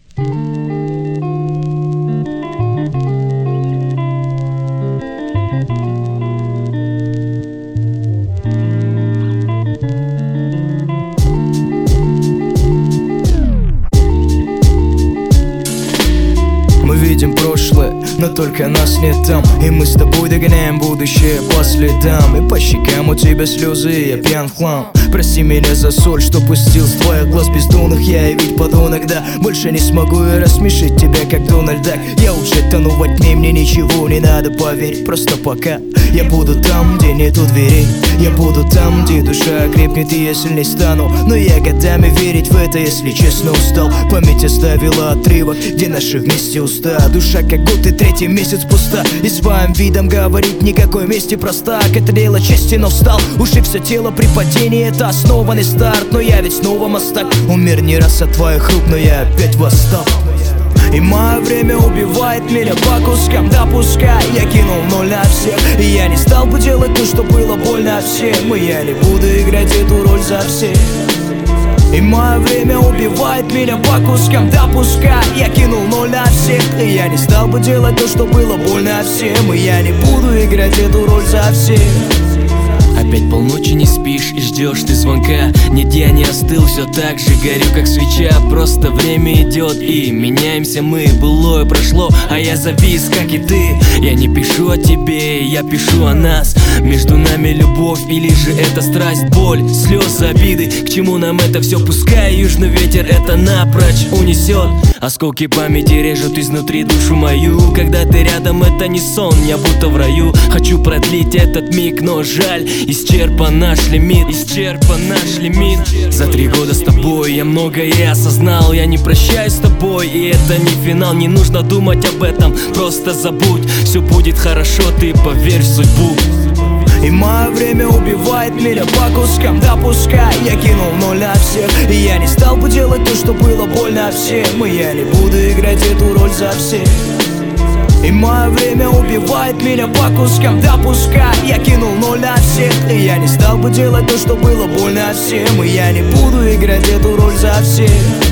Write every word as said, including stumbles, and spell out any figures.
Мы видим прошлое, но только нас нет там. И мы с тобой догоняем будущее по следам. И по щекам у тебя слезы, я пьян в хлам. Прости меня за соль, что пустил с твоих глаз бездонных. Я и ведь подонок, да. Больше не смогу я рассмешить тебя, как Дональд Дак. Я уже тону во тьме, мне ничего не надо поверить. Просто пока я буду там, где нету дверей. Я буду там, где душа крепнет и я сильней стану. Но я годами верить в это, если честно, устал. Память оставила отрывок, где наши вместе уста. Душа как год и третий месяц пуста. И своим видом говорить никакой мести проста. Это дело чести, но встал. Уши все тело при падении, это основанный старт. Но я ведь снова мостак. Умер не раз от твоих рук, но я опять восстал. И мое время убивает меня по кускам. Да пускай я кинул ноль на всех. И я не стал бы делать то, что было больно всем. И я не буду играть эту роль за всех. И мое время убивает меня по кускам. Да пускай я кинул ноль на всех. И я не стал бы делать то, что было больно всем. И я не буду играть эту роль за всех. Опять полночи не спишь и ждешь ты звонка. Нет, я не остыл, все так же горю, как свеча. Просто время идет и меняемся мы. Былое прошло, а я завис, как и ты. Я не пишу о тебе, я пишу о нас. Между нами любовь или же это страсть, боль, слезы, обиды. К чему нам это все? Пускай южный ветер это напрочь унесет. Осколки памяти режут изнутри душу мою. Когда ты рядом, это не сон, я будто в раю. Хочу продлить этот миг, но жаль, исчерпан наш лимит, исчерпан наш лимит. За три года с тобой я многое осознал. Я не прощаюсь с тобой, и это не финал. Не нужно думать об этом, просто забудь. Все будет хорошо, ты поверь в судьбу. И мое время убивает меня по кускам. Да пускай я кинул ноль на всех. И я не стал бы делать то, что было больно всем. И я не буду играть эту роль за всех. И мое время убивает меня по кускам. Да пускай я кинул ноль на всех. И я не стал бы делать то, что было больно всем. И я не буду играть эту роль за всех.